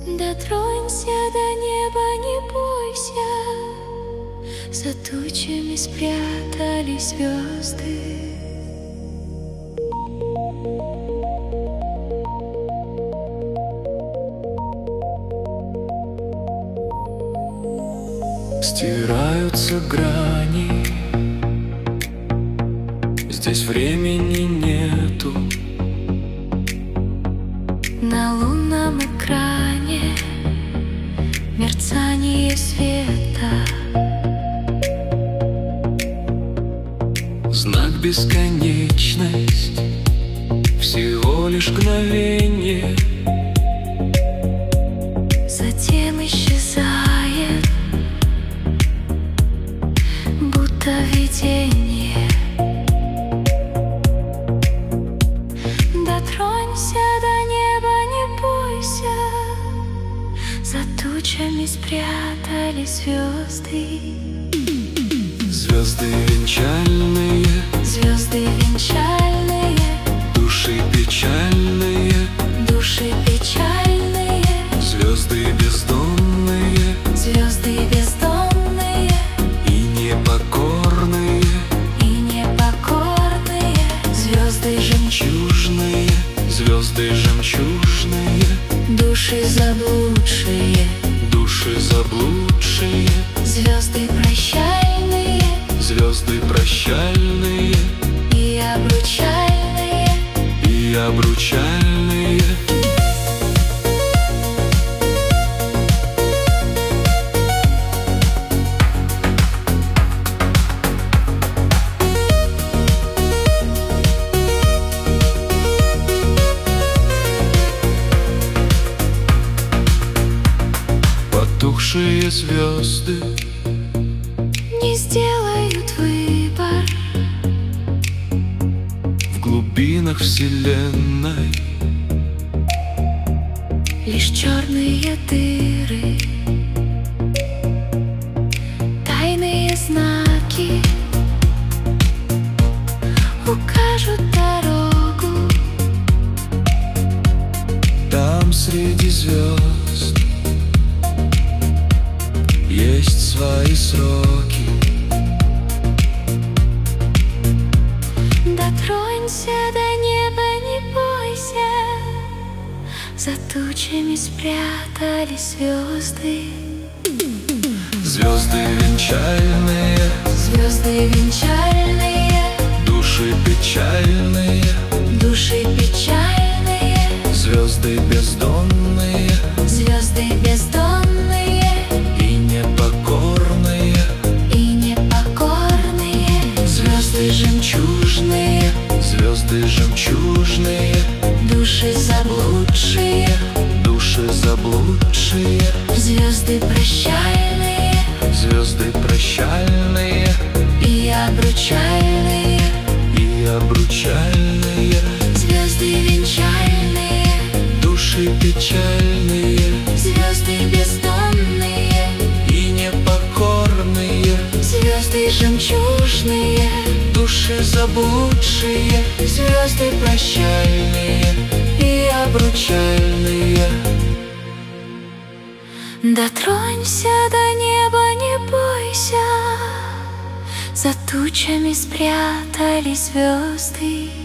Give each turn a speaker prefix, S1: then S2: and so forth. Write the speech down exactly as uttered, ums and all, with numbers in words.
S1: Дотронься до неба, не бойся, за тучами спрятались звезды.
S2: Стираются грани, здесь времени нету.
S1: На лунном экране мерцание света,
S2: знак бесконечность, всего лишь мгновение.
S1: затем исчезает, будто видение. Дотронься до неба, не бойся, за тучами спрятались звезды.
S2: Звезды венчальные,
S1: Звезды венчальные,
S2: души печальные,
S1: души печальные,
S2: звезды бездомные
S1: звезды бездомные
S2: и непокорные,
S1: и непокорные, звезды жемчужные,
S2: звезды жемчужные,
S1: души заблудшие,
S2: души заблудшие,
S1: звезды прощальные
S2: звезды прощальные
S1: и обручальные.
S2: и обручальные. Потухшие звезды
S1: Не сделают выбор,
S2: в глубинах вселенной,
S1: лишь черные дыры, тайные знаки укажут дорогу.
S2: там среди звезд есть свои сроки.
S1: Дотронься до неба, не бойся, за тучами спрятались звезды.
S2: Звезды венчальные,
S1: Звезды венчальные,
S2: души печальные,
S1: души печальные,
S2: звезды бездомные
S1: звезды бездомные
S2: и непокорные,
S1: и непокорные, звезды жемчужные,
S2: звезды жемчужные,
S1: души заблудшие,
S2: души заблудшие,
S1: звезды прощальные
S2: звезды прощальные
S1: и обручальные,
S2: и обручальные,
S1: звезды венчальные,
S2: души печальные
S1: звезды бездомные,
S2: и непокорные,
S1: звезды жемчужные,
S2: души заблудшие,
S1: звезды прощальные
S2: и обручальные.
S1: Дотронься до неба, не бойся, за тучами спрятались звезды.